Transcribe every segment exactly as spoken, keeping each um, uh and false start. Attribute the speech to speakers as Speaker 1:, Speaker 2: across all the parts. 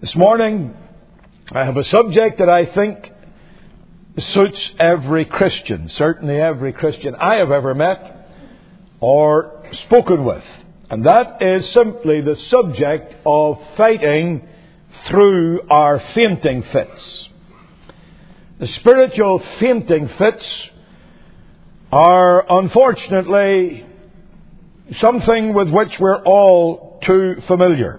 Speaker 1: This morning, I have a subject that I think suits every Christian, certainly every Christian I have ever met or spoken with. And that is simply the subject of fighting through our fainting fits. The spiritual fainting fits are unfortunately something with which we're all too familiar.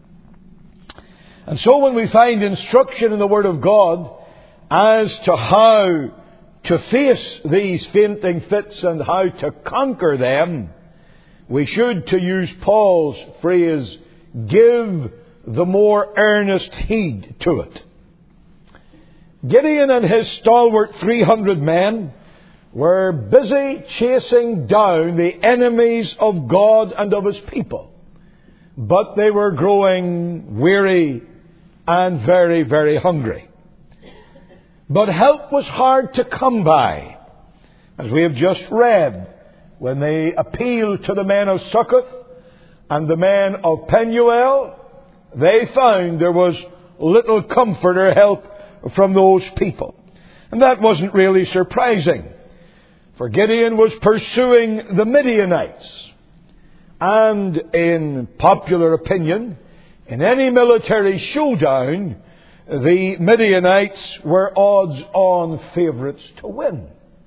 Speaker 1: And so when we find instruction in the Word of God as to how to face these fainting fits and how to conquer them, we should, to use Paul's phrase, give the more earnest heed to it. Gideon and his stalwart three hundred men were busy chasing down the enemies of God and of His people. But they were growing weary and very, very hungry. But help was hard to come by. As we have just read, when they appealed to the men of Succoth and the men of Penuel, they found there was little comfort or help from those people. And that wasn't really surprising, for Gideon was pursuing the Midianites. And in popular opinion, in any military showdown, the Midianites were odds-on favourites to win.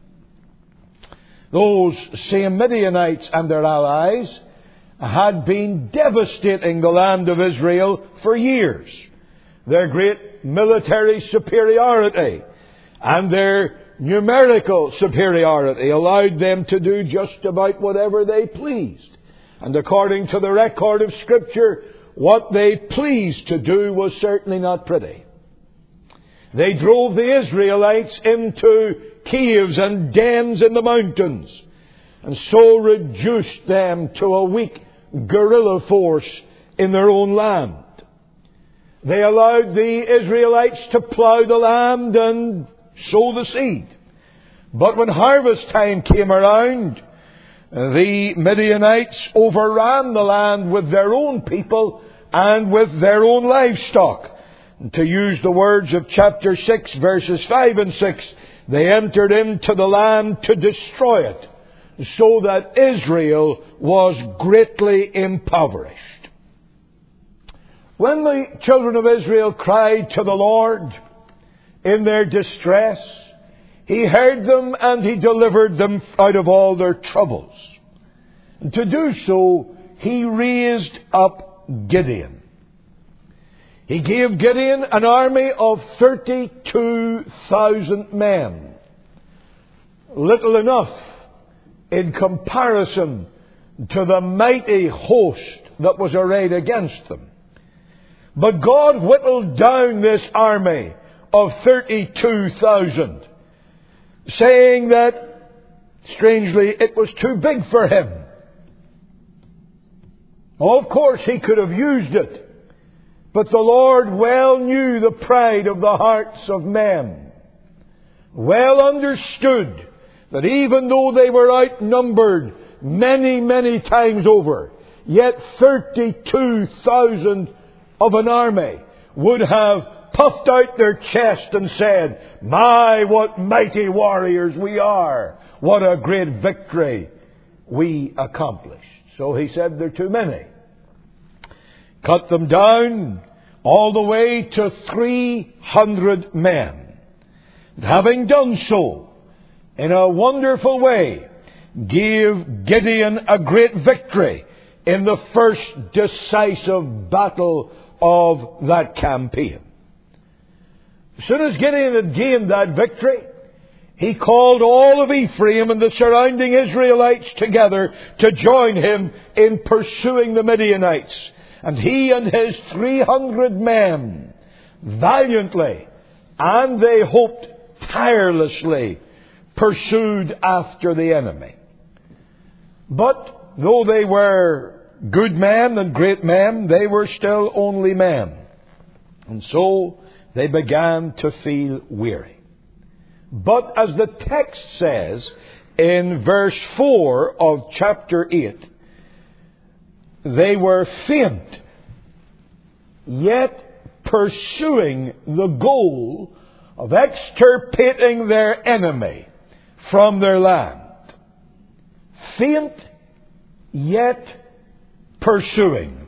Speaker 1: Those same Midianites and their allies had been devastating the land of Israel for years. Their great military superiority and their numerical superiority allowed them to do just about whatever they pleased. And according to the record of Scripture, what they pleased to do was certainly not pretty. They drove the Israelites into caves and dens in the mountains, and so reduced them to a weak guerrilla force in their own land. They allowed the Israelites to plough the land and sow the seed. But when harvest time came around, the Midianites overran the land with their own people and with their own livestock. And to use the words of chapter six, verses five and six, they entered into the land to destroy it, so that Israel was greatly impoverished. When the children of Israel cried to the Lord in their distress, He heard them and He delivered them out of all their troubles. And to do so, He raised up Gideon. He gave Gideon an army of thirty-two thousand men. Little enough in comparison to the mighty host that was arrayed against them. But God whittled down this army of thirty-two thousand, saying that, strangely, it was too big for Him. Well, of course, He could have used it, but the Lord well knew the pride of the hearts of men, well understood that even though they were outnumbered many, many times over, yet thirty-two thousand of an army would have puffed out their chest and said, "My, what mighty warriors we are! What a great victory we accomplished." So He said, "They're too many." Cut them down all the way to three hundred men. And having done so, in a wonderful way, gave Gideon a great victory in the first decisive battle of that campaign. As soon as Gideon had gained that victory, he called all of Ephraim and the surrounding Israelites together to join him in pursuing the Midianites. And he and his three hundred men valiantly, and they hoped tirelessly, pursued after the enemy. But though they were good men and great men, they were still only men. And so they began to feel weary. But as the text says in verse four of chapter eight, they were faint, yet pursuing the goal of extirpating their enemy from their land. Faint, yet pursuing.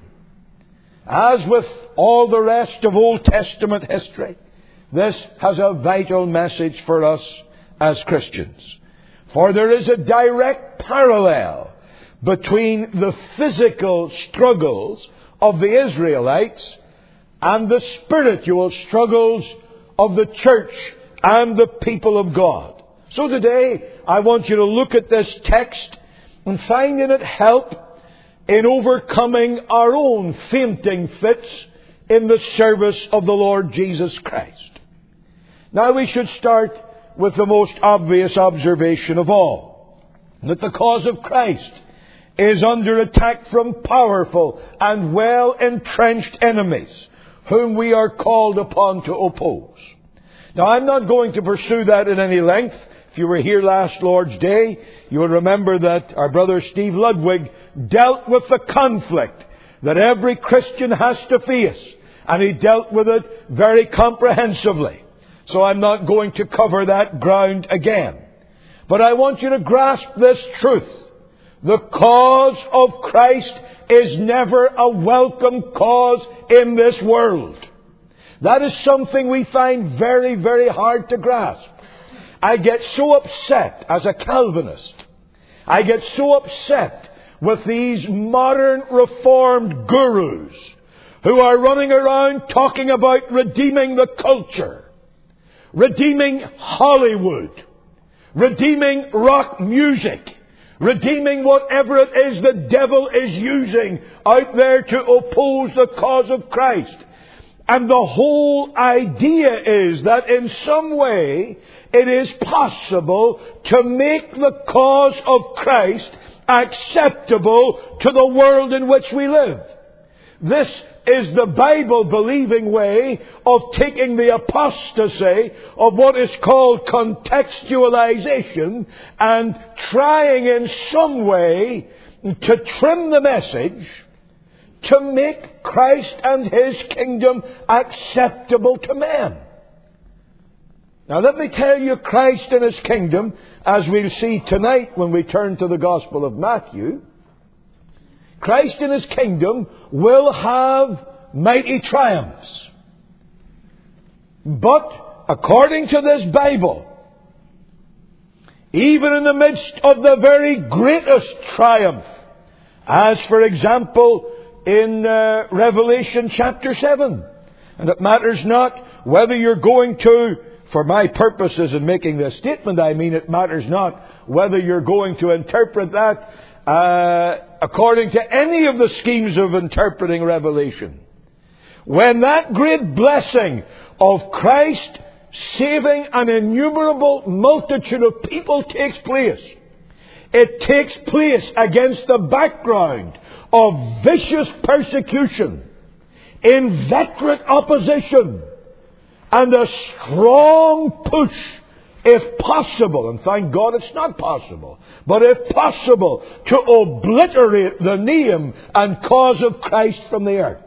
Speaker 1: As with all the rest of Old Testament history, this has a vital message for us as Christians. For there is a direct parallel between the physical struggles of the Israelites and the spiritual struggles of the church and the people of God. So today, I want you to look at this text and find in it help in overcoming our own fainting fits in the service of the Lord Jesus Christ. Now we should start with the most obvious observation of all, that the cause of Christ is under attack from powerful and well-entrenched enemies, whom we are called upon to oppose. Now, I'm not going to pursue that in any length. If you were here last Lord's Day, you will remember that our brother Steve Ludwig dealt with the conflict that every Christian has to face, and he dealt with it very comprehensively. So I'm not going to cover that ground again. But I want you to grasp this truth. The cause of Christ is never a welcome cause in this world. That is something we find very, very hard to grasp. I get so upset as a Calvinist. I get so upset with these modern reformed gurus who are running around talking about redeeming the culture, redeeming Hollywood, redeeming rock music, redeeming whatever it is the devil is using out there to oppose the cause of Christ. And the whole idea is that in some way it is possible to make the cause of Christ acceptable to the world in which we live. This is the Bible-believing way of taking the apostasy of what is called contextualization and trying in some way to trim the message to make Christ and His kingdom acceptable to men. Now let me tell you, Christ and His kingdom, as we'll see tonight when we turn to the Gospel of Matthew, Christ and His kingdom will have mighty triumphs. But according to this Bible, even in the midst of the very greatest triumph, as for example in uh, Revelation chapter seven, and it matters not whether you're going to, for my purposes in making this statement, I mean it matters not whether you're going to interpret that uh, according to any of the schemes of interpreting Revelation. When that great blessing of Christ saving an innumerable multitude of people takes place, it takes place against the background of vicious persecution, inveterate opposition, and a strong push, if possible, and thank God it's not possible, but if possible, to obliterate the name and cause of Christ from the earth.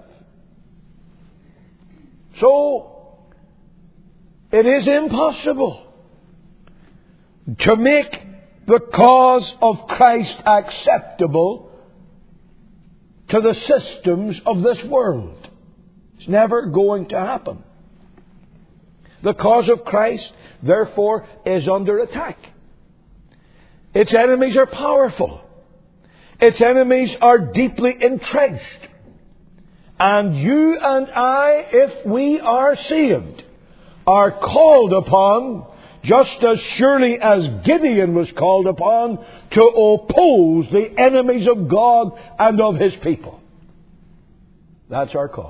Speaker 1: So, it is impossible to make the cause of Christ acceptable to the systems of this world. It's never going to happen. The cause of Christ, therefore, is under attack. Its enemies are powerful. Its enemies are deeply entrenched. And you and I, if we are saved, are called upon, just as surely as Gideon was called upon, to oppose the enemies of God and of His people. That's our calling.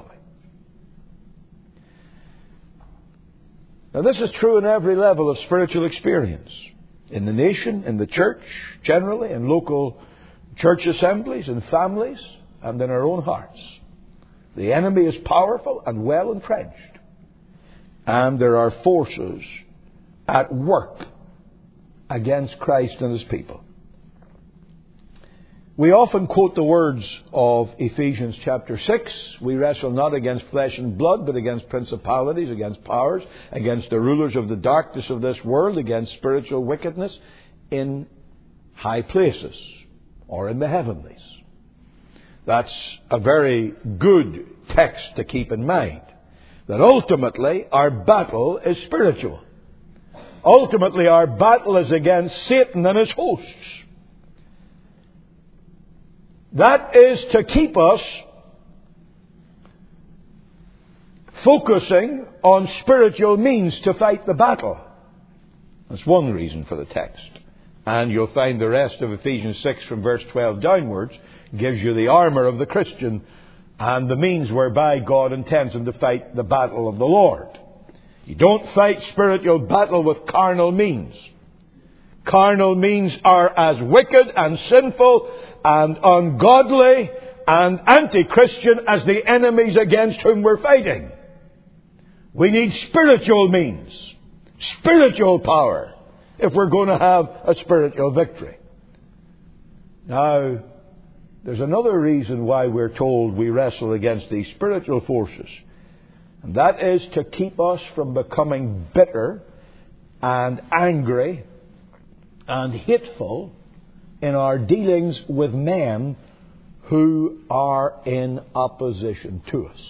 Speaker 1: Now this is true in every level of spiritual experience. In the nation, in the church, generally, in local church assemblies, in families, and in our own hearts. The enemy is powerful and well entrenched. And there are forces at work against Christ and His people. We often quote the words of Ephesians chapter six. We wrestle not against flesh and blood, but against principalities, against powers, against the rulers of the darkness of this world, against spiritual wickedness in high places or in the heavenlies. That's a very good text to keep in mind. That ultimately our battle is spiritual. Ultimately our battle is against Satan and his hosts. That is to keep us focusing on spiritual means to fight the battle. That's one reason for the text. And you'll find the rest of Ephesians six from verse twelve downwards gives you the armour of the Christian and the means whereby God intends him to fight the battle of the Lord. You don't fight spiritual battle with carnal means. Carnal means are as wicked and sinful and ungodly and anti-Christian as the enemies against whom we're fighting. We need spiritual means, spiritual power, if we're going to have a spiritual victory. Now, there's another reason why we're told we wrestle against these spiritual forces. And that is to keep us from becoming bitter and angry and hateful in our dealings with men who are in opposition to us.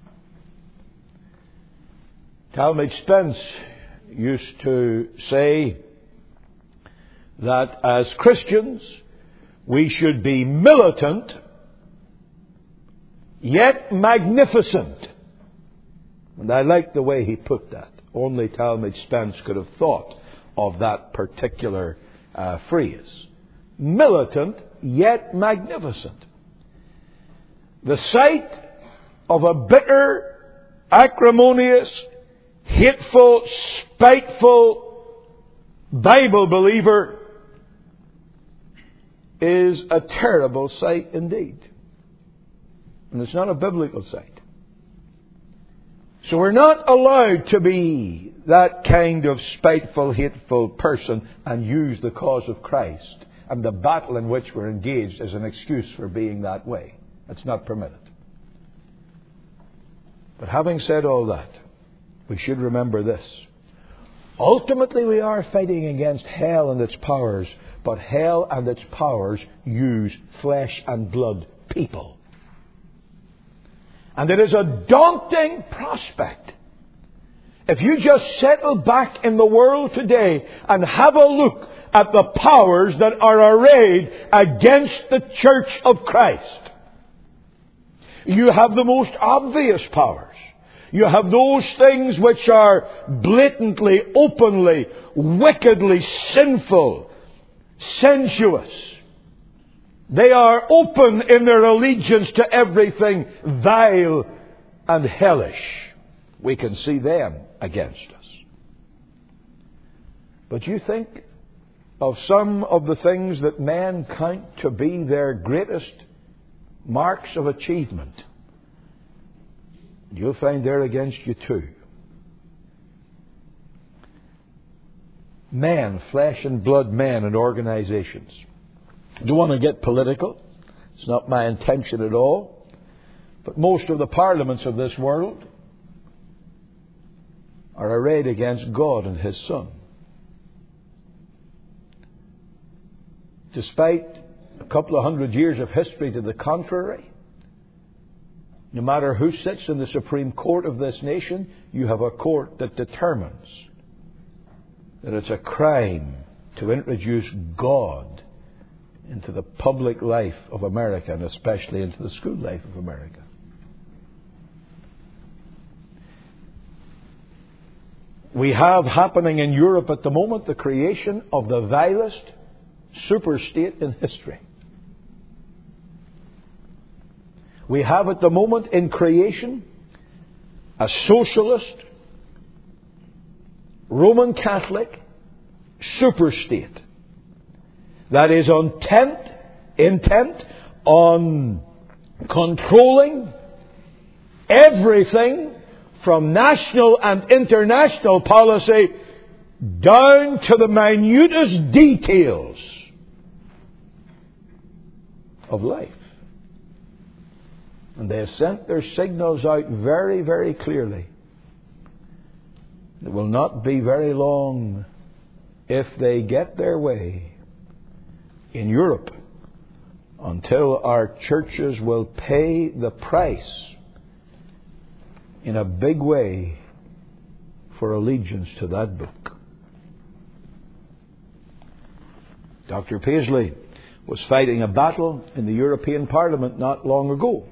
Speaker 1: Talmage Spence used to say that as Christians we should be militant yet magnificent. And I like the way he put that. Only Talmage Spence could have thought of that particular uh, phrase. Militant yet magnificent. The sight of a bitter, acrimonious, hateful, spiteful Bible believer is a terrible sight indeed. And it's not a biblical sight. So we're not allowed to be that kind of spiteful, hateful person and use the cause of Christ and the battle in which we're engaged as an excuse for being that way. That's not permitted. But having said all that, we should remember this. Ultimately, we are fighting against hell and its powers, but hell and its powers use flesh and blood people. And it is a daunting prospect. If you just settle back in the world today and have a look at the powers that are arrayed against the Church of Christ, you have the most obvious powers. You have those things which are blatantly, openly, wickedly sinful, sensuous. They are open in their allegiance to everything vile and hellish. We can see them against us. But you think of some of the things that men count to be their greatest marks of achievement. You'll find they're against you too. Men, flesh and blood men and organizations. I don't want to get political. It's not my intention at all. But most of the parliaments of this world are arrayed against God and His Son. Despite a couple of hundred years of history to the contrary, no matter who sits in the Supreme Court of this nation, you have a court that determines that it's a crime to introduce God into the public life of America, and especially into the school life of America. We have happening in Europe at the moment the creation of the vilest superstate in history. We have at the moment in creation a socialist, Roman Catholic superstate that is intent, intent on controlling everything from national and international policy down to the minutest details of life. And they have sent their signals out very, very clearly. It will not be very long, if they get their way in Europe, until our churches will pay the price in a big way for allegiance to that book. Doctor Paisley was fighting a battle in the European Parliament not long ago.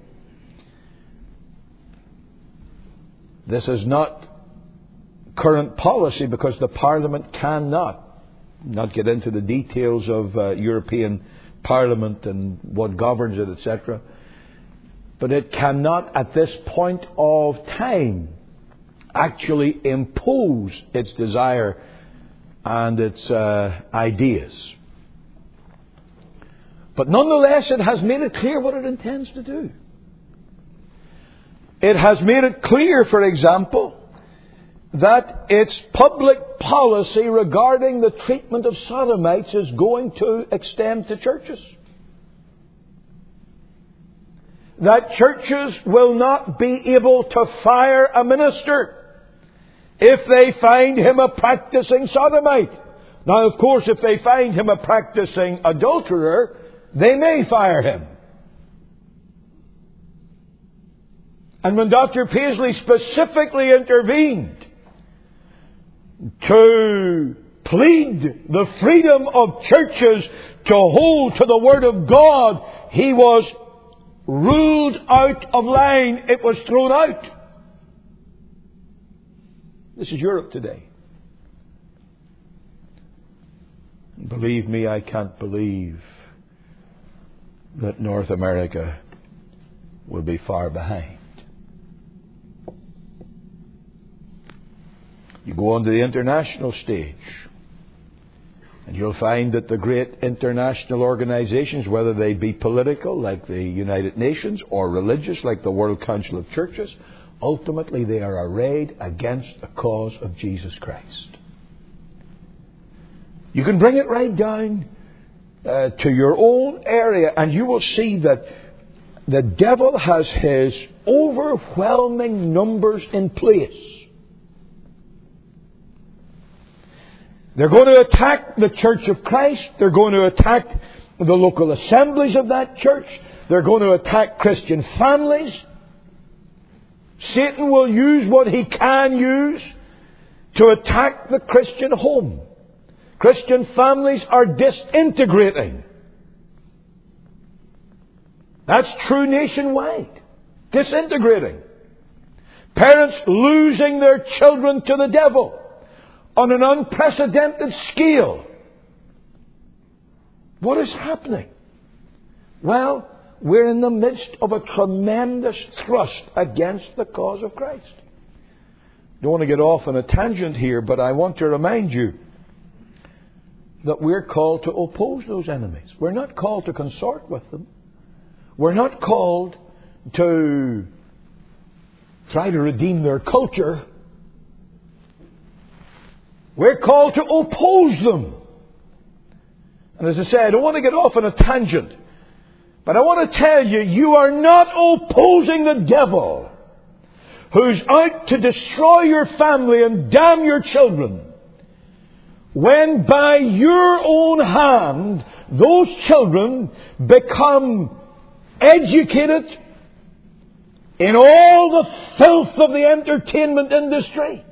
Speaker 1: This is not current policy because the Parliament cannot, not get into the details of uh, European Parliament and what governs it, et cetera. But it cannot, at this point of time, actually impose its desire and its uh, ideas. But nonetheless, it has made it clear what it intends to do. It has made it clear, for example, that its public policy regarding the treatment of sodomites is going to extend to churches. That churches will not be able to fire a minister if they find him a practicing sodomite. Now, of course, if they find him a practicing adulterer, they may fire him. And when Doctor Paisley specifically intervened to plead the freedom of churches to hold to the Word of God, he was ruled out of line. It was thrown out. This is Europe today. And believe me, I can't believe that North America will be far behind. You go on to the international stage, and you'll find that the great international organizations, whether they be political, like the United Nations, or religious, like the World Council of Churches, ultimately they are arrayed against the cause of Jesus Christ. You can bring it right down uh, to your own area, and you will see that the devil has his overwhelming numbers in place. They're going to attack the Church of Christ. They're going to attack the local assemblies of that church. They're going to attack Christian families. Satan will use what he can use to attack the Christian home. Christian families are disintegrating. That's true nationwide. Disintegrating. Parents losing their children to the devil on an unprecedented scale. What is happening? Well, we're in the midst of a tremendous thrust against the cause of Christ. Don't want to get off on a tangent here, but I want to remind you that we're called to oppose those enemies. We're not called to consort with them. We're not called to try to redeem their culture. We're called to oppose them. And as I say, I don't want to get off on a tangent, but I want to tell you, you are not opposing the devil who's out to destroy your family and damn your children, when by your own hand those children become educated in all the filth of the entertainment industry.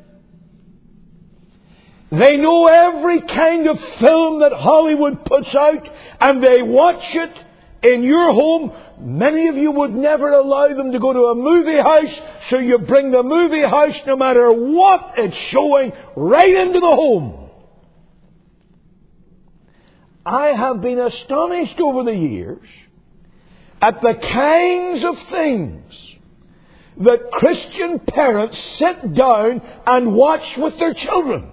Speaker 1: They know every kind of film that Hollywood puts out, and they watch it in your home. Many of you would never allow them to go to a movie house, so you bring the movie house, no matter what it's showing, right into the home. I have been astonished over the years at the kinds of things that Christian parents sit down and watch with their children.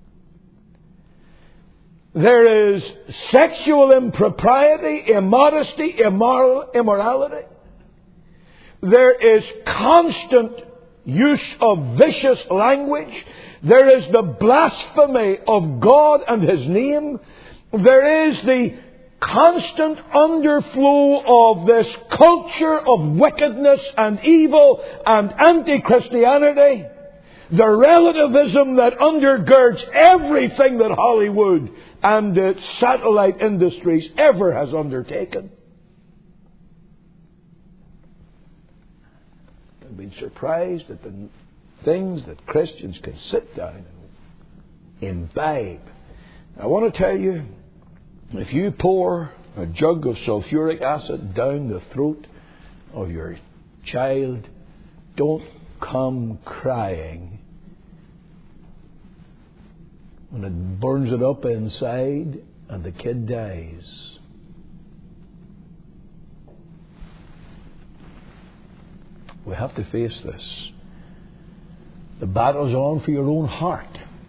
Speaker 1: There is sexual impropriety, immodesty, immoral, immorality. There is constant use of vicious language. There is the blasphemy of God and His name. There is the constant underflow of this culture of wickedness and evil and anti-Christianity, the relativism that undergirds everything that Hollywood and its satellite industries ever has undertaken. I've been surprised at the things that Christians can sit down and imbibe. I want to tell you, if you pour a jug of sulfuric acid down the throat of your child, don't come crying when it burns it up inside and the kid dies. We have to face this. The battle's on for your own heart.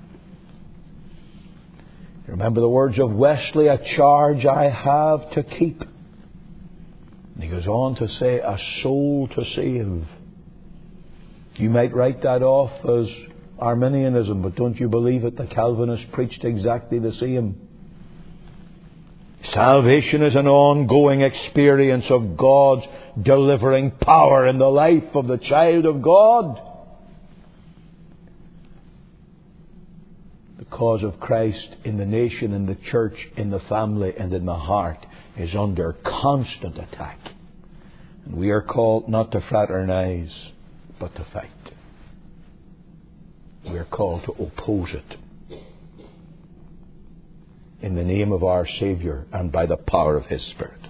Speaker 1: Remember the words of Wesley, a charge I have to keep. And he goes on to say, a soul to save. You might write that off as Arminianism, but don't you believe it? The Calvinists preached exactly the same. Salvation is an ongoing experience of God's delivering power in the life of the child of God. The cause of Christ in the nation, in the church, in the family, and in the heart is under constant attack. And we are called not to fraternize, but to fight. We are called to oppose it in the name of our Saviour and by the power of His Spirit.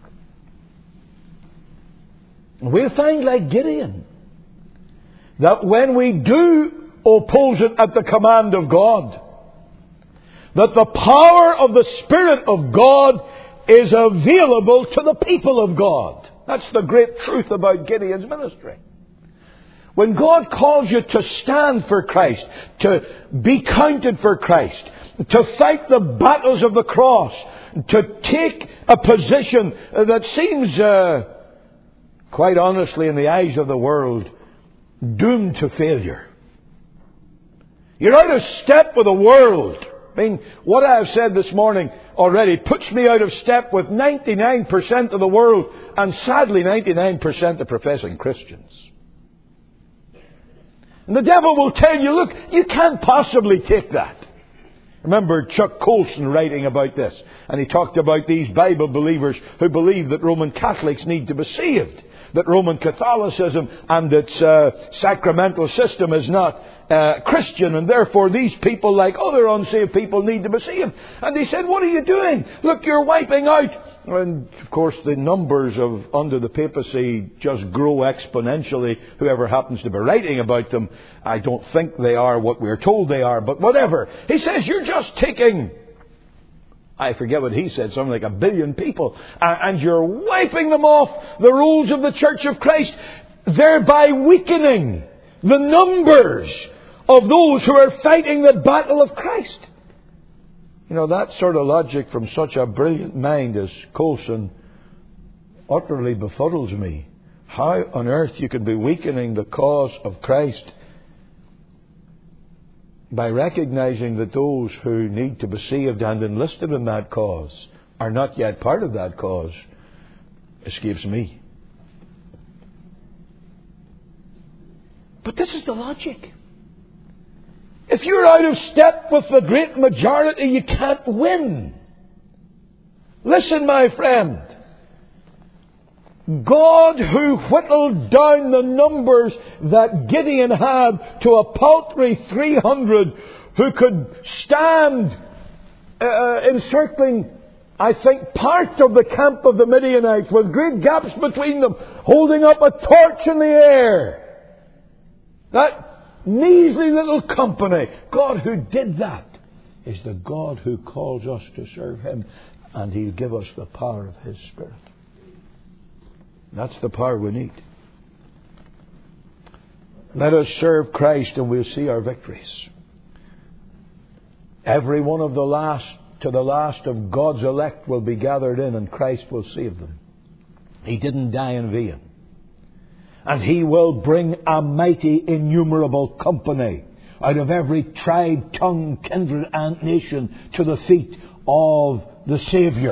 Speaker 1: We'll find, like Gideon, that when we do oppose it at the command of God, that the power of the Spirit of God is available to the people of God. That's the great truth about Gideon's ministry. When God calls you to stand for Christ, to be counted for Christ, to fight the battles of the cross, to take a position that seems, uh, quite honestly, in the eyes of the world, doomed to failure. You're out of step with the world. I mean, what I have said this morning already puts me out of step with ninety-nine percent of the world, and sadly ninety-nine percent of professing Christians. And the devil will tell you, look, you can't possibly take that. Remember Chuck Colson writing about this, and he talked about these Bible believers who believe that Roman Catholics need to be saved, that Roman Catholicism and its uh, sacramental system is not uh, Christian, and therefore these people, like other unsaved people, need to be saved. And he said, what are you doing? Look, you're wiping out. And of course the numbers of under the papacy just grow exponentially. Whoever happens to be writing about them, I don't think they are what we're told they are, but whatever. He says, you're just taking, I forget what he said, something like a billion people, and you're wiping them off the rolls of the Church of Christ, thereby weakening the numbers of those who are fighting the battle of Christ. You know, that sort of logic from such a brilliant mind as Colson utterly befuddles me. How on earth you could be weakening the cause of Christ by recognizing that those who need to be saved and enlisted in that cause are not yet part of that cause escapes me. But this is the logic. If you're out of step with the great majority, you can't win. Listen, my friend. God, who whittled down the numbers that Gideon had to a paltry three hundred, who could stand uh, encircling, I think, part of the camp of the Midianites with great gaps between them, holding up a torch in the air. That measly little company. God who did that is the God who calls us to serve Him, and He'll give us the power of His Spirit. That's the power we need. Let us serve Christ and we'll see our victories. Every one of the last to the last of God's elect will be gathered in, and Christ will save them. He didn't die in vain. And He will bring a mighty innumerable company out of every tribe, tongue, kindred and nation to the feet of the Saviour.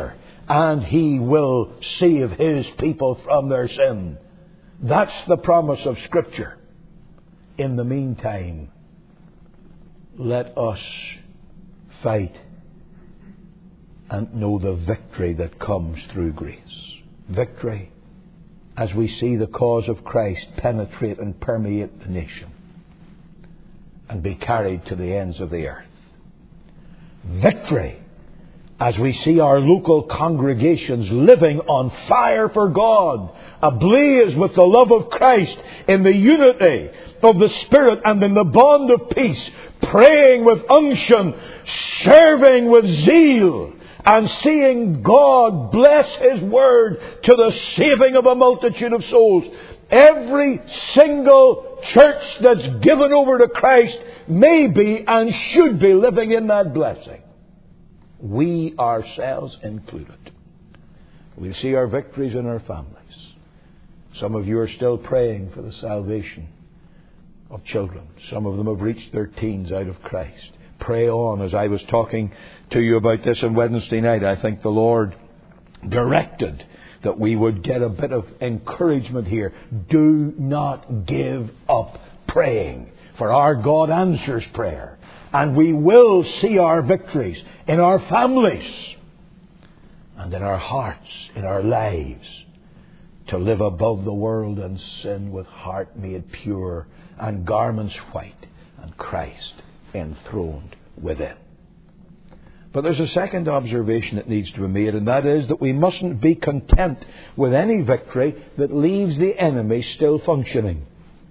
Speaker 1: and He will save His people from their sin. That's the promise of Scripture. In the meantime, let us fight and know the victory that comes through grace. Victory as we see the cause of Christ penetrate and permeate the nation and be carried to the ends of the earth. Victory as we see our local congregations living on fire for God, ablaze with the love of Christ, in the unity of the Spirit and in the bond of peace, praying with unction, serving with zeal, and seeing God bless His Word to the saving of a multitude of souls. Every single church that's given over to Christ may be and should be living in that blessing. We ourselves included. We see our victories in our families. Some of you are still praying for the salvation of children. Some of them have reached their teens out of Christ. Pray on. As I was talking to you about this on Wednesday night, I think the Lord directed that we would get a bit of encouragement here. Do not give up praying, for our God answers prayer. And we will see our victories in our families and in our hearts, in our lives, to live above the world and sin with heart made pure and garments white and Christ enthroned within. But there's a second observation that needs to be made, and that is that we mustn't be content with any victory that leaves the enemy still functioning.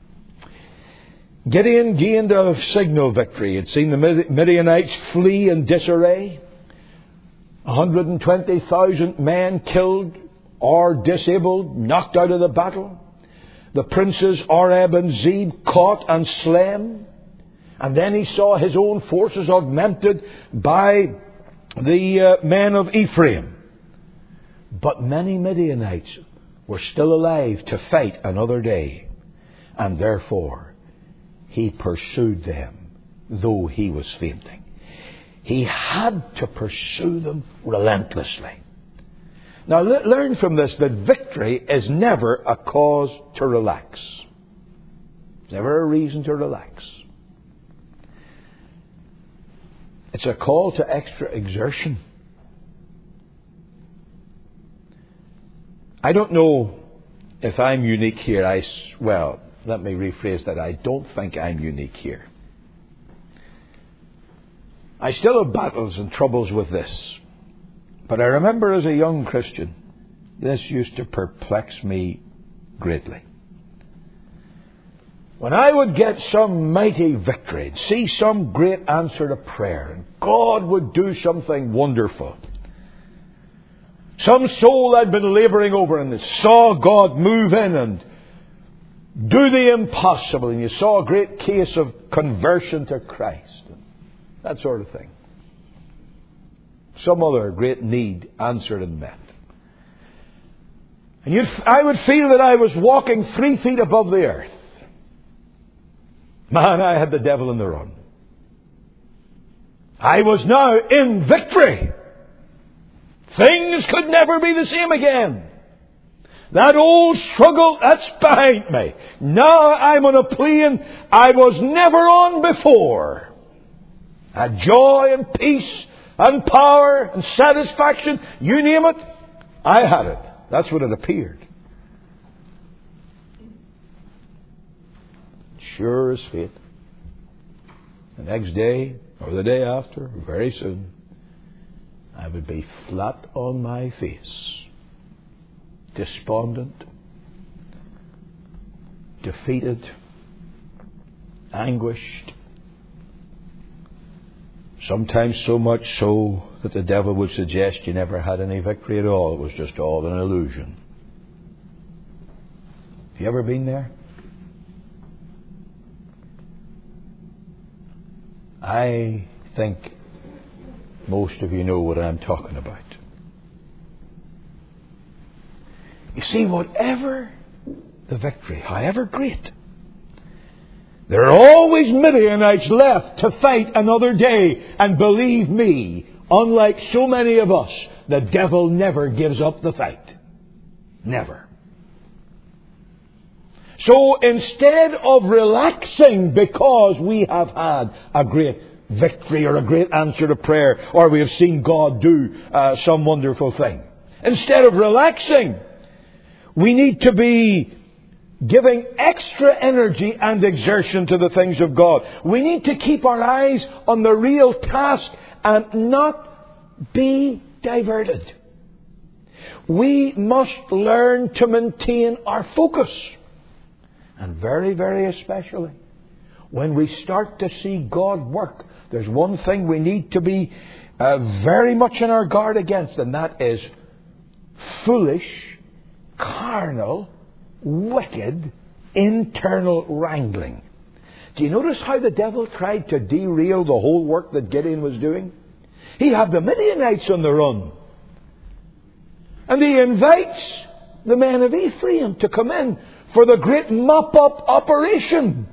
Speaker 1: Gideon gained a signal victory. He'd seen the Midianites flee in disarray. one hundred twenty thousand men killed or disabled, knocked out of the battle. The princes Oreb and Zeb caught and slain. And then he saw his own forces augmented by the uh, men of Ephraim. But many Midianites were still alive to fight another day. And therefore he pursued them, though he was fainting. He had to pursue them relentlessly. Now learn from this that victory is never a cause to relax. It's never a reason to relax. It's a call to extra exertion. I don't know if I'm unique here. I, well, let me rephrase that. I don't think I'm unique here. I still have battles and troubles with this. But I remember as a young Christian, this used to perplex me greatly. When I would get some mighty victory, and see some great answer to prayer, and God would do something wonderful. Some soul I'd been labouring over and saw God move in and do the impossible, and you saw a great case of conversion to Christ. That sort of thing. Some other great need answered and met. And you'd, I would feel that I was walking three feet above the earth. Man, I had the devil in the run. I was now in victory. Things could never be the same again. That old struggle, that's behind me. Now I'm on a plane I was never on before. Had joy and peace and power and satisfaction, you name it, I had it. That's what it appeared. Sure as fate. The next day, or the day after, very soon, I would be flat on my face, despondent, defeated, anguished, sometimes so much so that the devil would suggest you never had any victory at all. It was just all an illusion. Have you ever been there? I think most of you know what I'm talking about. You see, whatever the victory, however great, there are always Midianites left to fight another day. And believe me, unlike so many of us, the devil never gives up the fight. Never. So instead of relaxing because we have had a great victory or a great answer to prayer, or we have seen God do uh, some wonderful thing, instead of relaxing, we need to be giving extra energy and exertion to the things of God. We need to keep our eyes on the real task and not be diverted. We must learn to maintain our focus. And very, very especially when we start to see God work, there's one thing we need to be uh, very much on our guard against, and that is foolish, carnal, wicked, internal wrangling. Do you notice how the devil tried to derail the whole work that Gideon was doing? He had the Midianites on the run. And he invites the men of Ephraim to come in for the great mop-up operation.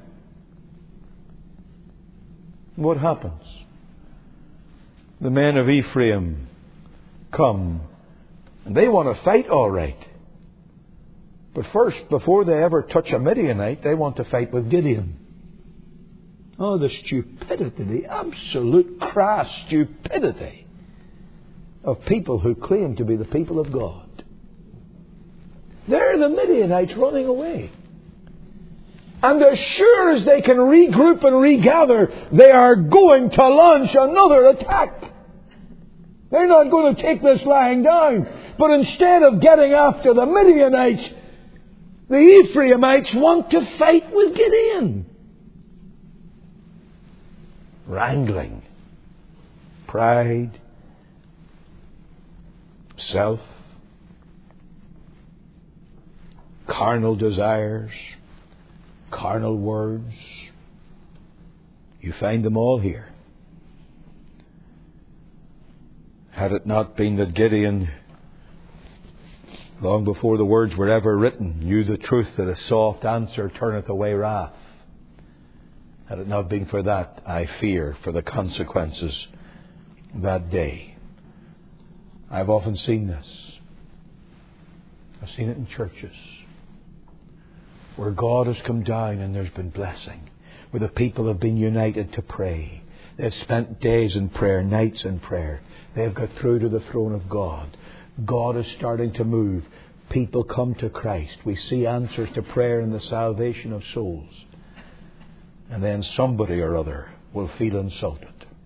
Speaker 1: What happens? The men of Ephraim come, and they want to fight all right. But first, before they ever touch a Midianite, they want to fight with Gideon. Oh, the stupidity, the absolute crass stupidity of people who claim to be the people of God. They're the Midianites running away. And as sure as they can regroup and regather, they are going to launch another attack. They're not going to take this lying down. But instead of getting after the Midianites, the Ephraimites want to fight with Gideon. Wrangling. Pride. Self. Carnal desires. Carnal words. You find them all here. Had it not been that Gideon, long before the words were ever written, knew the truth that a soft answer turneth away wrath. Had it not been for that, I fear for the consequences that day. I've often seen this. I've seen it in churches where God has come down and there's been blessing, where the people have been united to pray. They've spent days in prayer, nights in prayer. They've got through to the throne of God. God is starting to move. People come to Christ. We see answers to prayer and the salvation of souls. And then somebody or other will feel insulted.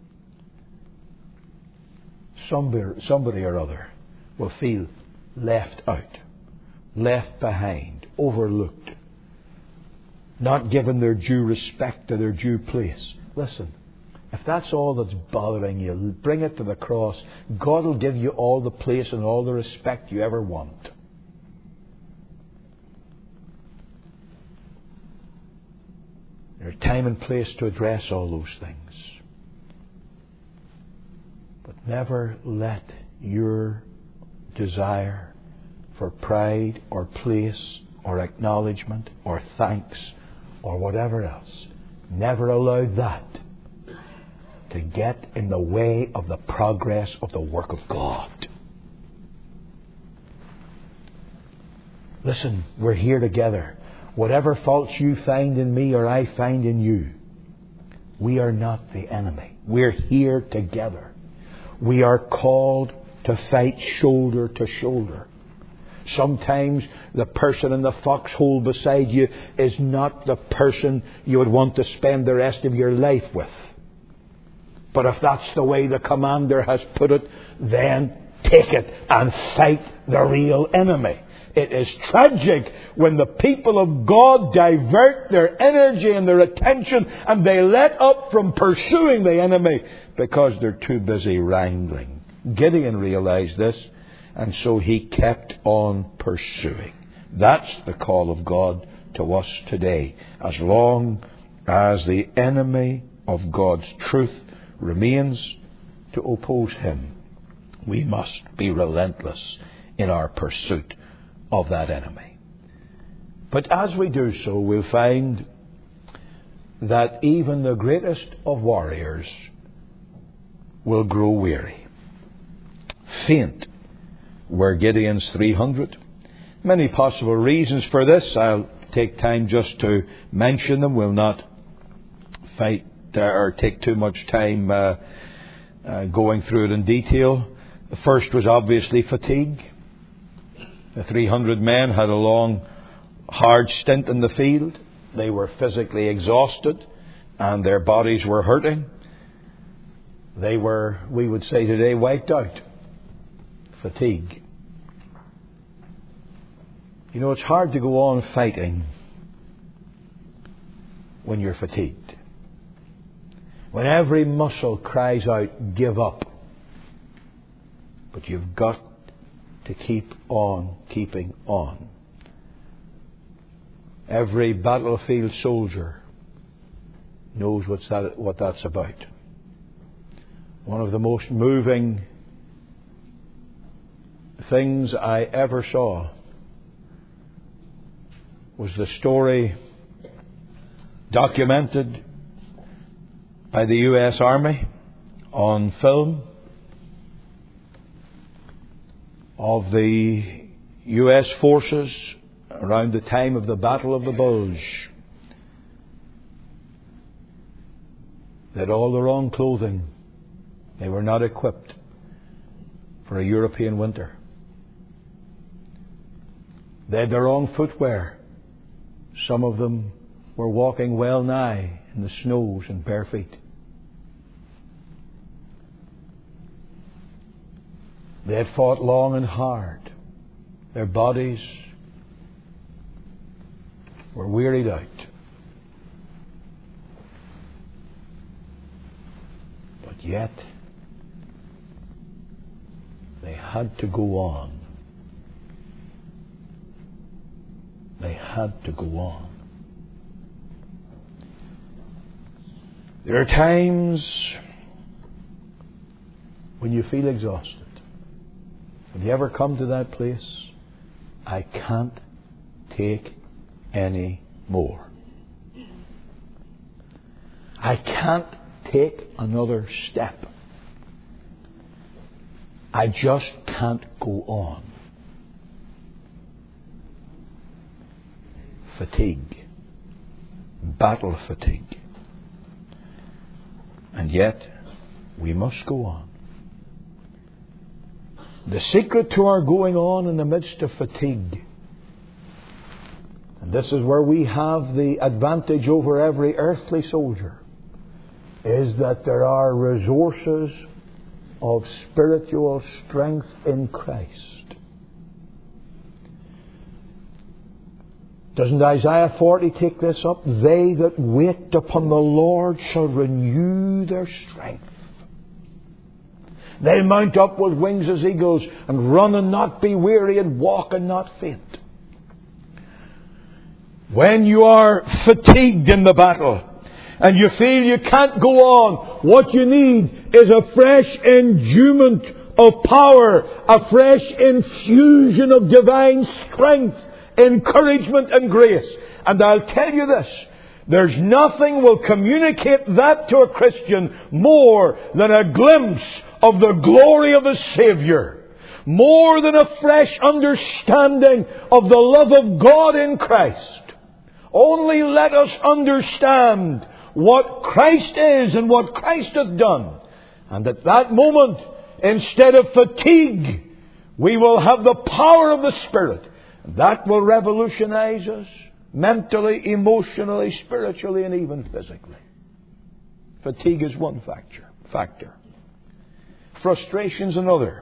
Speaker 1: Somebody, somebody or other will feel left out, left behind, overlooked, not given their due respect to their due place. Listen, if that's all that's bothering you, bring it to the cross. God will give you all the place and all the respect you ever want. There's time and place to address all those things. But never let your desire for pride or place or acknowledgement or thanks or whatever else, never allow that to get in the way of the progress of the work of God. Listen, we're here together. Whatever faults you find in me or I find in you, we are not the enemy. We're here together. We are called to fight shoulder to shoulder. Sometimes the person in the foxhole beside you is not the person you would want to spend the rest of your life with. But if that's the way the commander has put it, then take it and fight the real enemy. It is tragic when the people of God divert their energy and their attention and they let up from pursuing the enemy because they're too busy wrangling. Gideon realized this, and so he kept on pursuing. That's the call of God to us today. As long as the enemy of God's truth remains to oppose him, we must be relentless in our pursuit of that enemy. But as we do so, we'll find that even the greatest of warriors will grow weary, faint were Gideon's three hundred. Many possible reasons for this. I'll take time just to mention them. We'll not fight uh, or take too much time uh, uh, going through it in detail. The first was obviously fatigue. The three hundred men had a long, hard stint in the field. They were physically exhausted and their bodies were hurting. They were, we would say today, wiped out. Fatigue. You know, it's hard to go on fighting when you're fatigued. When every muscle cries out, give up. But you've got to keep on keeping on. Every battlefield soldier knows what's that, what that's about. One of the most moving things I ever saw was the story documented by the U S Army on film of the U S forces around the time of the Battle of the Bulge. They had all the wrong clothing. They were not equipped for a European winter. They had the wrong footwear. Some of them were walking well nigh in the snows and bare feet. They had fought long and hard. Their bodies were wearied out. But yet, they had to go on. They had to go on. There are times when you feel exhausted. Have you ever come to that place? I can't take any more. I can't take another step. I just can't go on. Fatigue. Battle fatigue. And yet, we must go on. The secret to our going on in the midst of fatigue, and this is where we have the advantage over every earthly soldier, is that there are resources of spiritual strength in Christ. Doesn't Isaiah forty take this up? They that wait upon the Lord shall renew their strength. They'll mount up with wings as eagles and run and not be weary and walk and not faint. When you are fatigued in the battle and you feel you can't go on, what you need is a fresh endowment of power, a fresh infusion of divine strength, encouragement and grace. And I'll tell you this, there's nothing will communicate that to a Christian more than a glimpse of the glory of the Saviour. More than a fresh understanding of the love of God in Christ. Only let us understand what Christ is and what Christ hath done. And at that moment, instead of fatigue, we will have the power of the Spirit. That will revolutionize us mentally, emotionally, spiritually, and even physically. Fatigue is one factor. Factor. Frustration's another.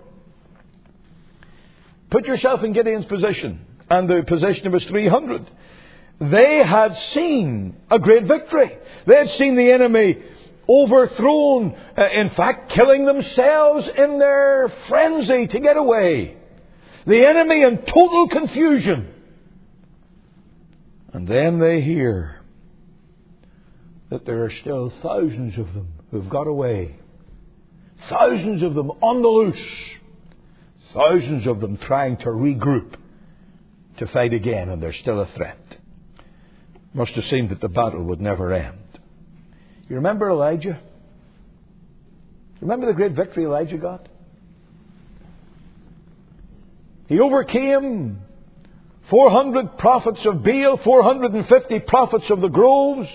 Speaker 1: Put yourself in Gideon's position and the position of his three hundred. They had seen a great victory. They had seen the enemy overthrown, uh, in fact, killing themselves in their frenzy to get away. The enemy in total confusion. And then they hear that there are still thousands of them who've got away. Thousands of them on the loose. Thousands of them trying to regroup to fight again, and they're still a threat. Must have seemed that the battle would never end. You remember Elijah? Remember the great victory Elijah got? He overcame four hundred prophets of Baal, four hundred fifty prophets of the groves.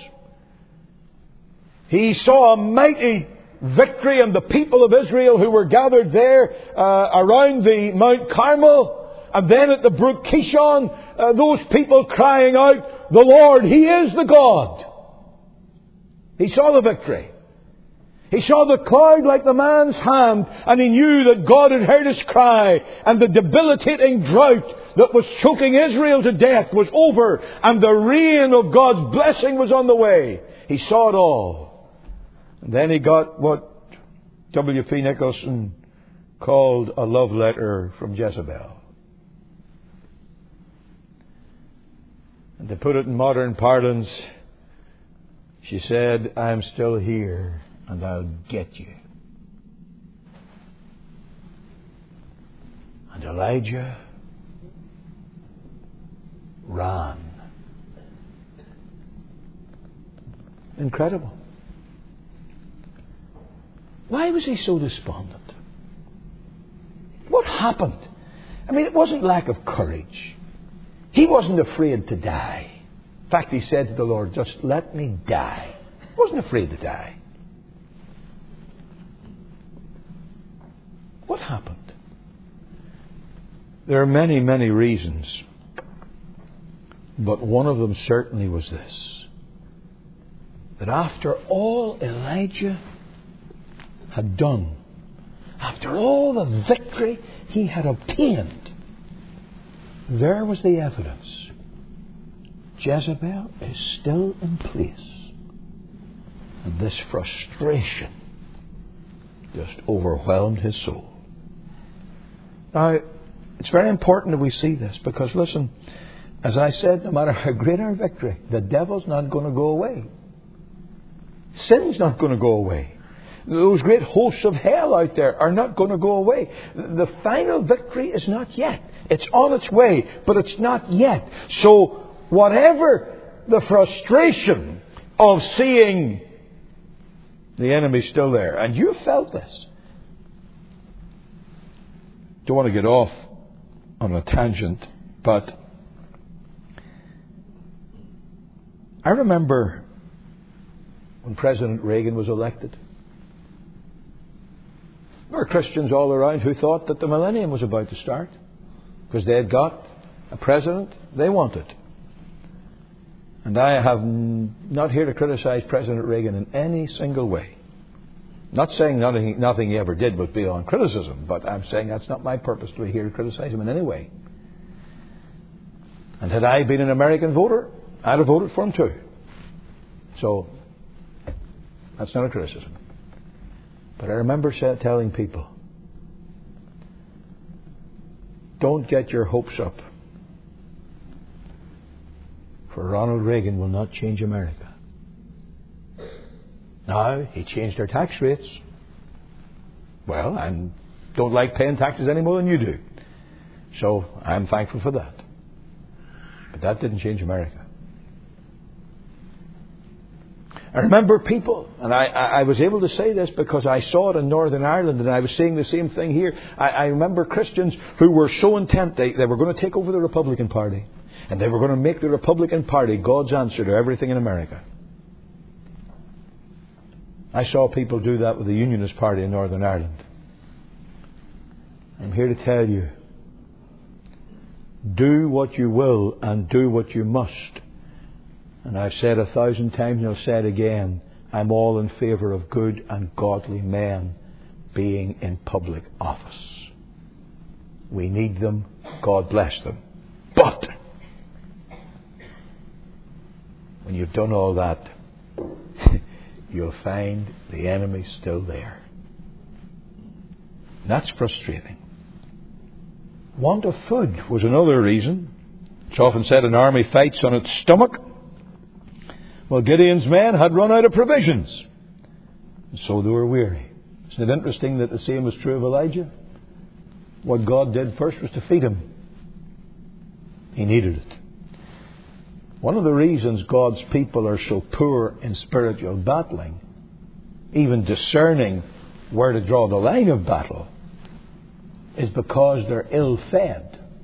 Speaker 1: He saw a mighty victory in the people of Israel who were gathered there uh, around the Mount Carmel. And then at the brook Kishon, uh, those people crying out, "The Lord, He is the God." He saw the victory. He saw the cloud like the man's hand, and he knew that God had heard his cry, and the debilitating drought that was choking Israel to death was over, and the rain of God's blessing was on the way. He saw it all. And then he got what W P Nicholson called a love letter from Jezebel. And to put it in modern parlance, she said, "I'm still here, and I'll get you." And Elijah ran. Incredible. Why was he so despondent? What happened? I mean, it wasn't lack of courage. He wasn't afraid to die. In fact, he said to the Lord, "Just let me die." He wasn't afraid to die. What happened? There are many, many reasons. But one of them certainly was this: that after all Elijah had done, after all the victory he had obtained, there was the evidence. Jezebel is still in place. And this frustration just overwhelmed his soul. Now, it's very important that we see this, because listen, as I said, no matter how great our victory, the devil's not going to go away. Sin's not going to go away. Those great hosts of hell out there are not going to go away. The final victory is not yet. It's on its way, but it's not yet. So whatever the frustration of seeing the enemy still there, and you felt this. Don't want to get off on a tangent, but I remember when President Reagan was elected. There were Christians all around who thought that the millennium was about to start, because they had got a president they wanted. And I have n- not here to criticize President Reagan in any single way. Not saying nothing, nothing he ever did was beyond criticism, but I'm saying that's not my purpose to be here to criticize him in any way. And had I been an American voter, I'd have voted for him too. So, that's not a criticism. But I remember telling people, don't get your hopes up. For Ronald Reagan will not change America. Now, he changed our tax rates. Well, I don't like paying taxes any more than you do. So, I'm thankful for that. But that didn't change America. I remember people, and I, I was able to say this because I saw it in Northern Ireland, and I was seeing the same thing here. I, I remember Christians who were so intent they, they were going to take over the Republican Party, and they were going to make the Republican Party God's answer to everything in America. I saw people do that with the Unionist Party in Northern Ireland. I'm here to tell you, do what you will and do what you must. And I've said a thousand times, and I'll say it again, I'm all in favour of good and godly men being in public office. We need them. God bless them. But when you've done all that, you'll find the enemy still there. And that's frustrating. Want of food was another reason. It's often said an army fights on its stomach. Well, Gideon's men had run out of provisions, and so they were weary. Isn't it interesting that the same was true of Elijah? What God did first was to feed him. He needed it. One of the reasons God's people are so poor in spiritual battling, even discerning where to draw the line of battle, is because they're ill-fed.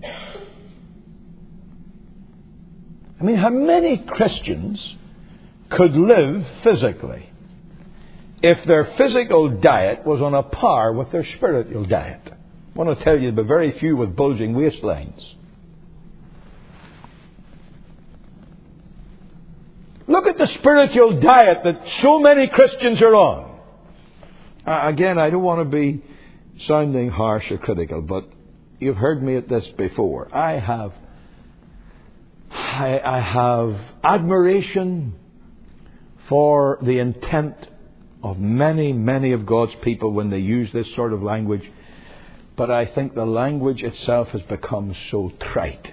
Speaker 1: I mean, how many Christians could live physically if their physical diet was on a par with their spiritual diet? I want to tell you, but very few with bulging waistlines. Look at the spiritual diet that so many Christians are on. Uh, again, I don't want to be sounding harsh or critical, but you've heard me at this before. I have, I, I have admiration for the intent of many, many of God's people when they use this sort of language. But I think the language itself has become so trite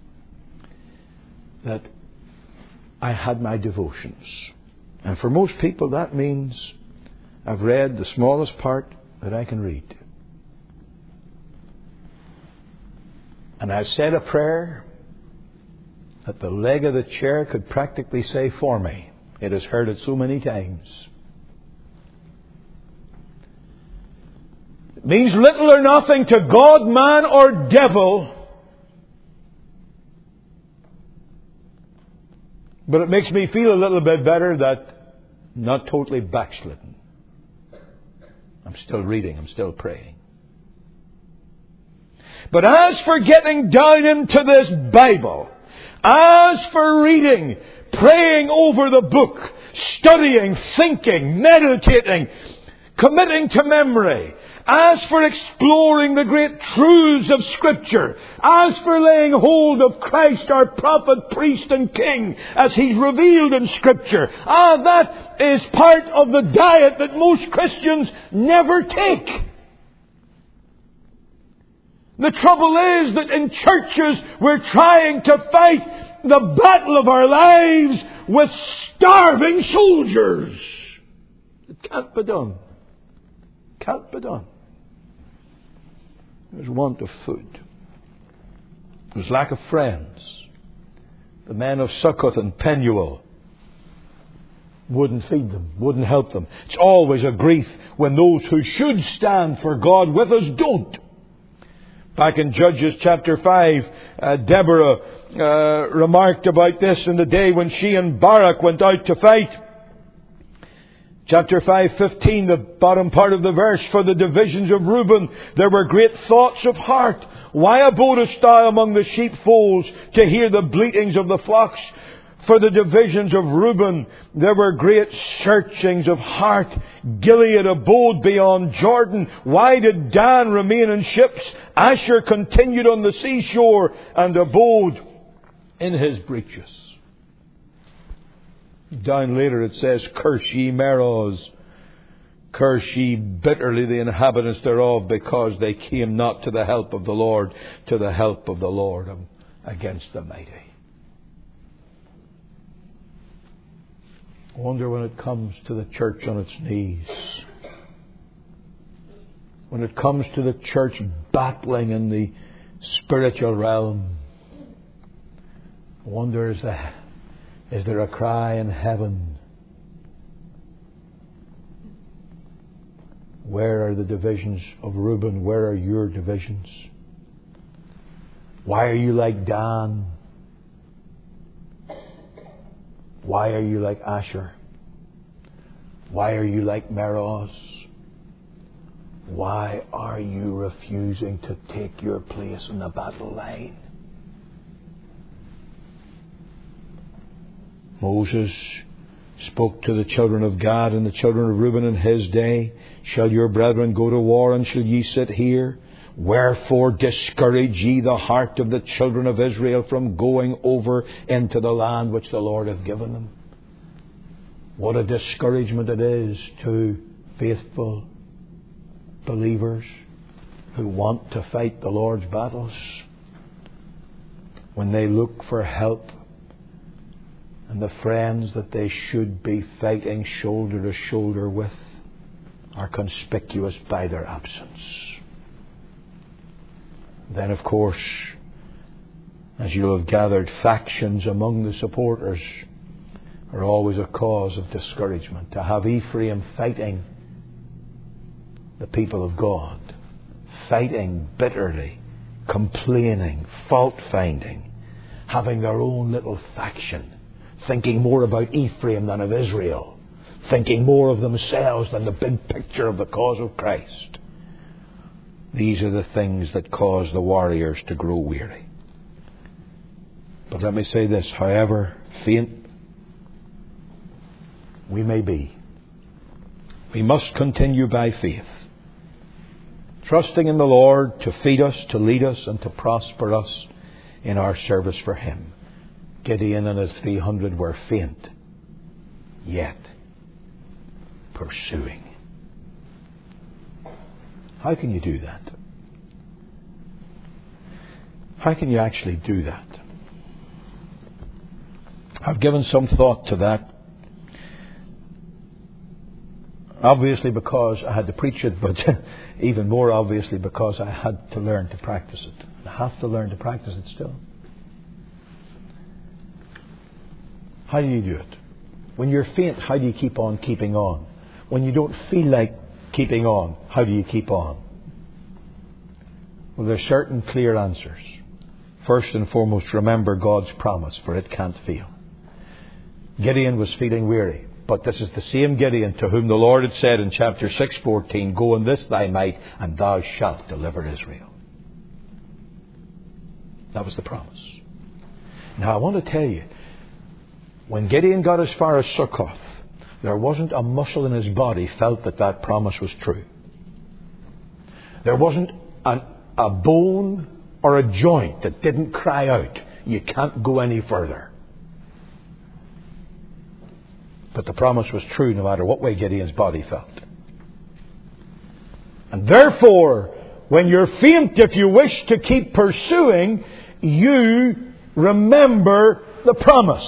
Speaker 1: that I had my devotions. And for most people that means I've read the smallest part that I can read. And I've said a prayer that the leg of the chair could practically say for me. It has heard it so many times. It means little or nothing to God, man, or devil. But it makes me feel a little bit better that I'm not totally backslidden. I'm still reading, I'm still praying. But as for getting down into this Bible, as for reading, praying over the book, studying, thinking, meditating, committing to memory, as for exploring the great truths of Scripture, as for laying hold of Christ, our prophet, priest and king, as He's revealed in Scripture, ah, that is part of the diet that most Christians never take. The trouble is that in churches we're trying to fight the battle of our lives with starving soldiers. It can't be done. Can't be done. There's want of food. There's lack of friends. The men of Succoth and Penuel wouldn't feed them, wouldn't help them. It's always a grief when those who should stand for God with us don't. Back in Judges chapter five, uh, Deborah uh, remarked about this in the day when she and Barak went out to fight. Chapter five, fifteen, the bottom part of the verse, for the divisions of Reuben, there were great thoughts of heart. Why abodest thou among the sheepfolds to hear the bleatings of the flocks? For the divisions of Reuben, there were great searchings of heart. Gilead abode beyond Jordan. Why did Dan remain in ships? Asher continued on the seashore and abode in his breeches. Down later it says, curse ye Meroz, curse ye bitterly the inhabitants thereof, because they came not to the help of the Lord, to the help of the Lord against the mighty. I wonder when it comes to the church on its knees, when it comes to the church battling in the spiritual realm, I wonder is there, is there a cry in heaven? Where are the divisions of Reuben? Where are your divisions? Why are you like Dan? Why are you like Asher? Why are you like Meroz? Why are you refusing to take your place in the battle line? Moses spoke to the children of Gad and the children of Reuben in his day. Shall your brethren go to war, and shall ye sit here? Wherefore discourage ye the heart of the children of Israel from going over into the land which the Lord hath given them? What a discouragement it is to faithful believers who want to fight the Lord's battles when they look for help, and the friends that they should be fighting shoulder to shoulder with are conspicuous by their absence. Then, of course, as you'll have gathered, factions among the supporters are always a cause of discouragement. To have Ephraim fighting the people of God, fighting bitterly, complaining, fault-finding, having their own little faction, thinking more about Ephraim than of Israel, thinking more of themselves than the big picture of the cause of Christ. These are the things that cause the warriors to grow weary. But let me say this, however faint we may be, we must continue by faith, trusting in the Lord to feed us, to lead us, and to prosper us in our service for Him. Gideon and his three hundred were faint, yet pursuing. How can you do that? How can you actually do that? I've given some thought to that. Obviously because I had to preach it, but even more obviously because I had to learn to practice it. I have to learn to practice it still. How do you do it? When you're faint, how do you keep on keeping on? When you don't feel like keeping on, how do you keep on? Well, there's certain clear answers. First and foremost, remember God's promise, for it can't fail. Gideon was feeling weary. But this is the same Gideon to whom the Lord had said in chapter six fourteen, "Go in this thy might, and thou shalt deliver Israel." That was the promise. Now I want to tell you, when Gideon got as far as Succoth, there wasn't a muscle in his body felt that that promise was true. There wasn't an, a bone or a joint that didn't cry out, "You can't go any further." But the promise was true no matter what way Gideon's body felt. And therefore, when you're faint, if you wish to keep pursuing, you remember the promise.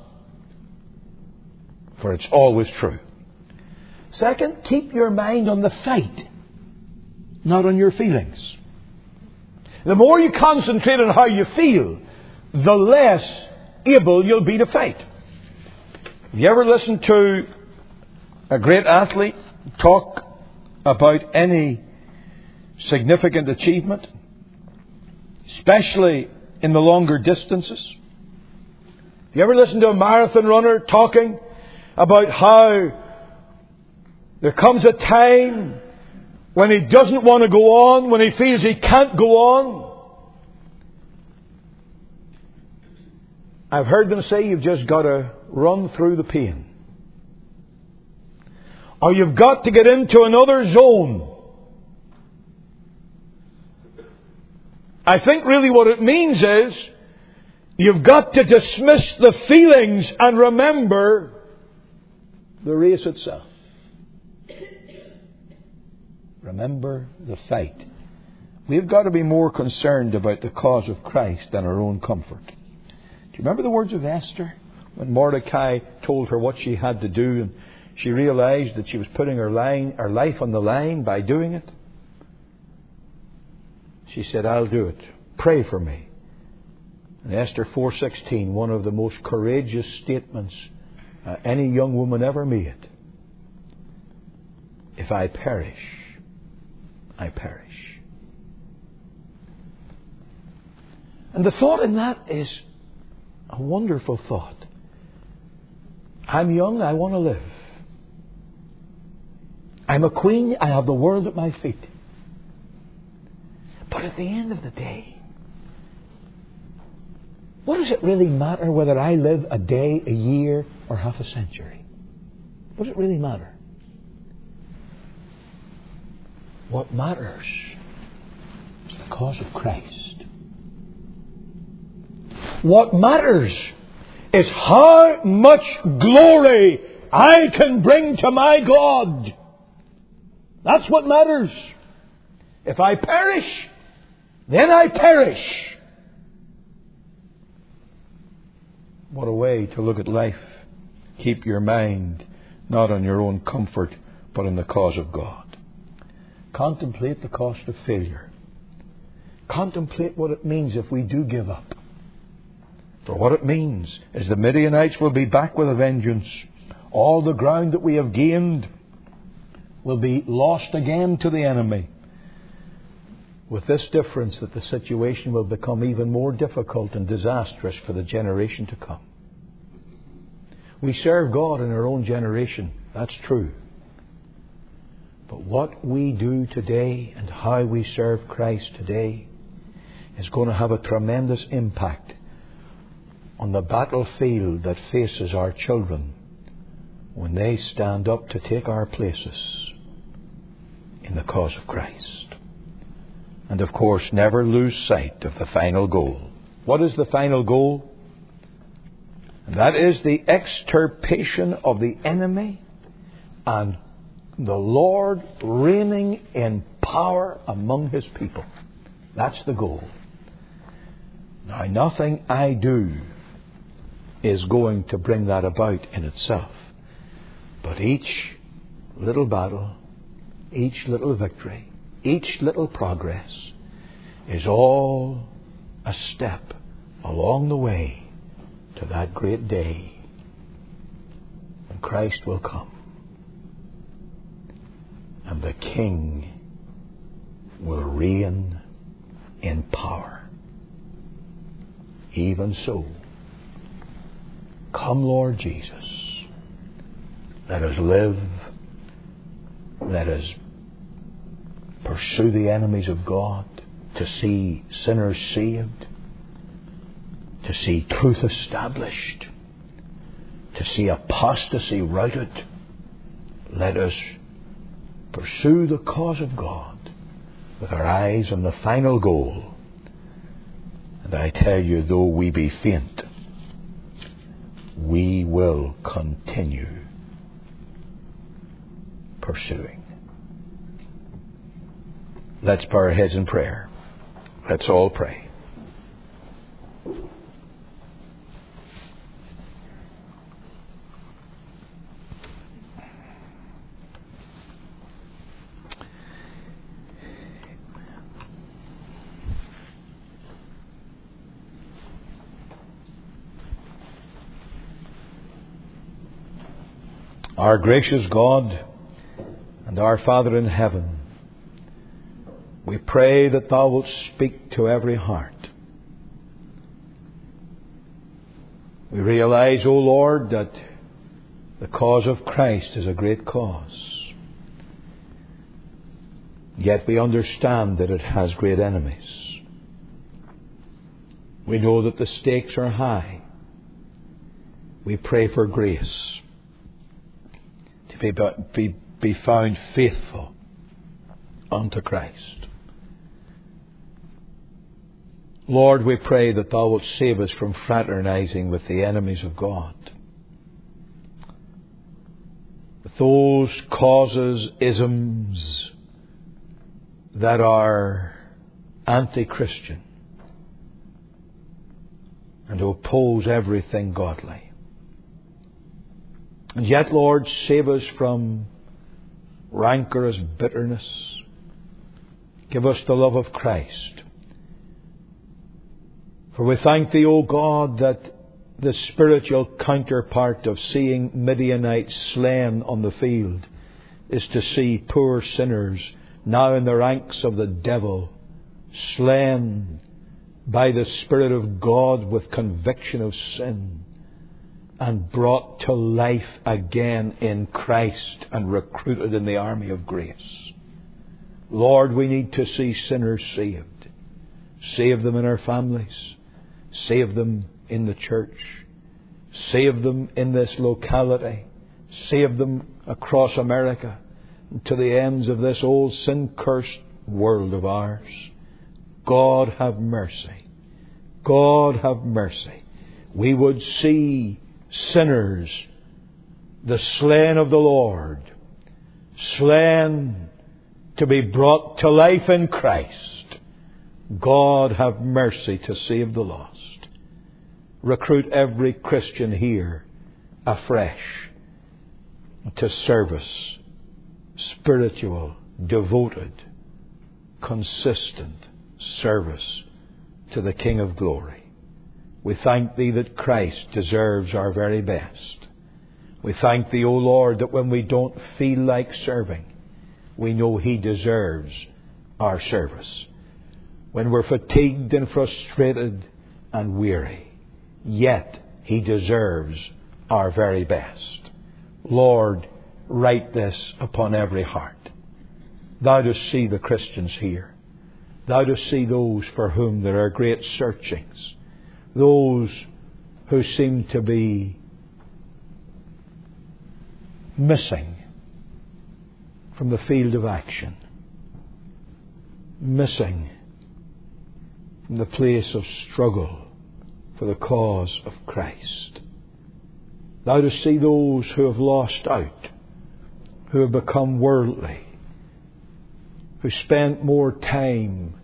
Speaker 1: For it's always true. Second, keep your mind on the fight, not on your feelings. The more you concentrate on how you feel, the less able you'll be to fight. Have you ever listened to a great athlete talk about any significant achievement, especially in the longer distances? Have you ever listened to a marathon runner talking about how there comes a time when he doesn't want to go on, when he feels he can't go on? I've heard them say you've just got to run through the pain. Or you've got to get into another zone. I think really what it means is you've got to dismiss the feelings and remember the race itself. Remember the fight. We've got to be more concerned about the cause of Christ than our own comfort. Do you remember the words of Esther? When Mordecai told her what she had to do, and she realized that she was putting her, line, her life on the line by doing it. She said, "I'll do it. Pray for me." And Esther four sixteen, one of the most courageous statements uh, any young woman ever made. If I perish, I perish. And the thought in that is a wonderful thought. I'm young, I want to live. I'm a queen, I have the world at my feet. But at the end of the day, what does it really matter whether I live a day, a year, or half a century? What does it really matter? What matters is the cause of Christ. What matters is how much glory I can bring to my God. That's what matters. If I perish, then I perish. What a way to look at life. Keep your mind not on your own comfort, but on the cause of God. Contemplate the cost of failure. Contemplate what it means if we do give up. For what it means is the Midianites will be back with a vengeance. All the ground that we have gained will be lost again to the enemy. with this difference that the situation will become even more difficult and disastrous for the generation to come. We serve God in our own generation, that's true. But what we do today and how we serve Christ today is going to have a tremendous impact on the battlefield that faces our children when they stand up to take our places in the cause of Christ. And of course, never lose sight of the final goal. What is the final goal? And that is the extirpation of the enemy and the Lord reigning in power among His people. That's the goal. Now, nothing I do is going to bring that about in itself. But each little battle, each little victory, each little progress is all a step along the way to that great day when Christ will come and the King will reign in power. Even so, come Lord Jesus, let us live, let us pursue the enemies of God, to see sinners saved, to see truth established, to see apostasy routed. Let us pursue the cause of God with our eyes on the final goal. And I tell you, though we be faint, we will continue pursuing. Let's bow our heads in prayer. Let's all pray. Our gracious God and our Father in heaven, we pray that Thou wilt speak to every heart. We realize, O Lord, that the cause of Christ is a great cause. Yet we understand that it has great enemies. We know that the stakes are high. We pray for grace to be, be, be found faithful unto Christ. Lord, we pray that Thou wilt save us from fraternizing with the enemies of God, with those causes, isms that are anti-Christian and oppose everything godly. And yet, Lord, save us from rancorous bitterness. Give us the love of Christ. For we thank Thee, O God, that the spiritual counterpart of seeing Midianites slain on the field is to see poor sinners now in the ranks of the devil, slain by the Spirit of God with conviction of sin, and brought to life again in Christ and recruited in the army of grace. Lord, we need to see sinners saved. Save them in our families. Save them in the church. Save them in this locality. Save them across America to the ends of this old sin-cursed world of ours. God have mercy. God have mercy. We would see sinners, the slain of the Lord, slain to be brought to life in Christ. God have mercy to save the lost. Recruit every Christian here afresh to service, spiritual, devoted, consistent service to the King of Glory. We thank Thee that Christ deserves our very best. We thank Thee, O Lord, that when we don't feel like serving, we know He deserves our service. when we're fatigued and frustrated and weary. Yet He deserves our very best. Lord, write this upon every heart. Thou dost see the Christians here. Thou dost see those for whom there are great searchings. Those who seem to be missing from the field of action. Missing from the place of struggle for the cause of Christ. Thou dost see those who have lost out, who have become worldly, who spent more time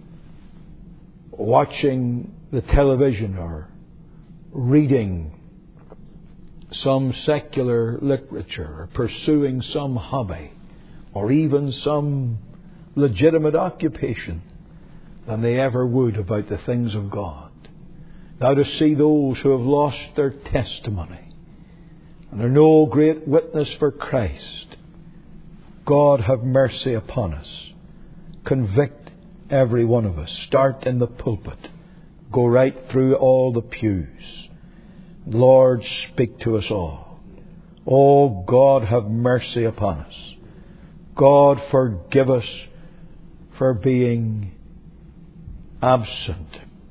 Speaker 1: watching the television or reading some secular literature or pursuing some hobby or even some legitimate occupation than they ever would about the things of God. Thou dost see those who have lost their testimony and are no great witness for Christ. God, have mercy upon us. Convict every one of us. Start in the pulpit. Go right through all the pews. Lord, speak to us all. Oh God, have mercy upon us. God, forgive us for being absent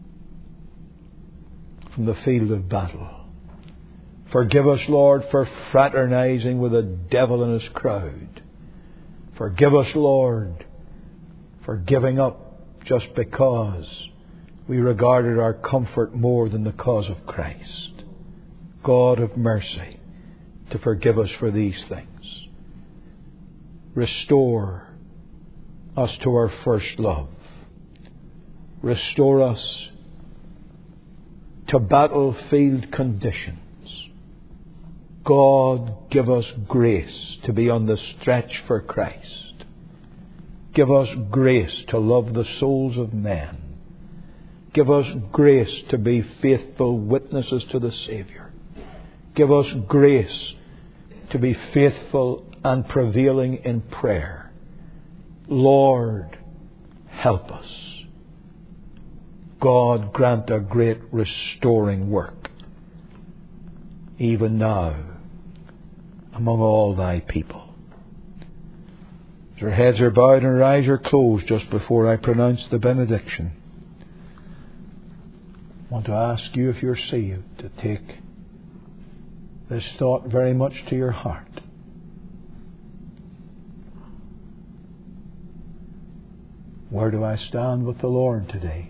Speaker 1: from the field of battle. Forgive us, Lord, for fraternizing with the devil and his crowd. Forgive us, Lord, for giving up just because we regarded our comfort more than the cause of Christ. God, have mercy to forgive us for these things. Restore us to our first love. Restore us to battlefield conditions. God, give us grace to be on the stretch for Christ. Give us grace to love the souls of men. Give us grace to be faithful witnesses to the Saviour. Give us grace to be faithful and prevailing in prayer. Lord, help us. God, grant a great restoring work, even now, among all thy people. As our heads are bowed and our eyes are closed just before I pronounce the benediction, I want to ask you, if you're saved, to take this thought very much to your heart. Where do I stand with the Lord today?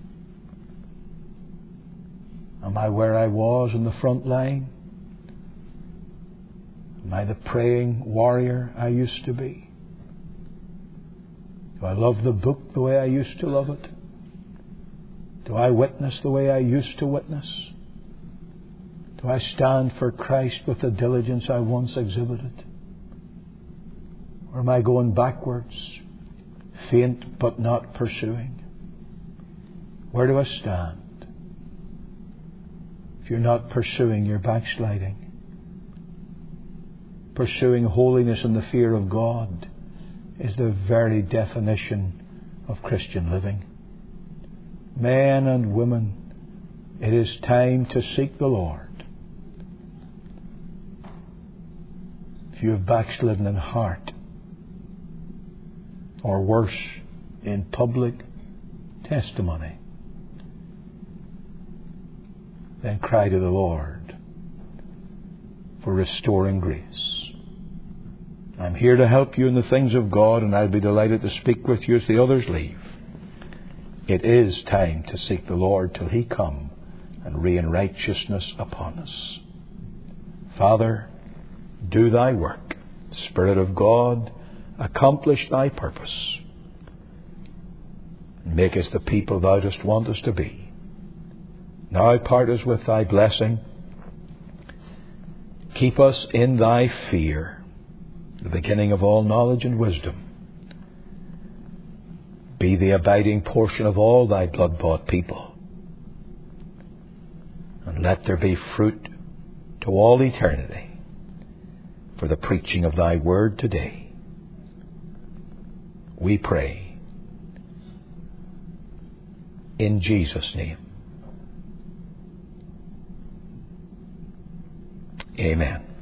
Speaker 1: Am I where I was in the front line? Am I the praying warrior I used to be? Do I love the book the way I used to love it? Do I witness the way I used to witness? Do I stand for Christ with the diligence I once exhibited? Or am I going backwards, faint but not pursuing? Where do I stand? If you're not pursuing, you're backsliding. Pursuing holiness and the fear of God is the very definition of Christian living. Men and women, it is time to seek the Lord. If you have backslidden in heart, or worse, in public testimony, then cry to the Lord for restoring grace. I'm here to help you in the things of God, and I'll be delighted to speak with you as the others leave. It is time to seek the Lord till He come and rain righteousness upon us. Father, do thy work. Spirit of God, accomplish thy purpose. Make us the people thou dost want us to be. Now part us with thy blessing. Keep us in thy fear, the beginning of all knowledge and wisdom. Be the abiding portion of all thy blood-bought people. And let there be fruit to all eternity for the preaching of thy word today. We pray. in Jesus' name. Amen.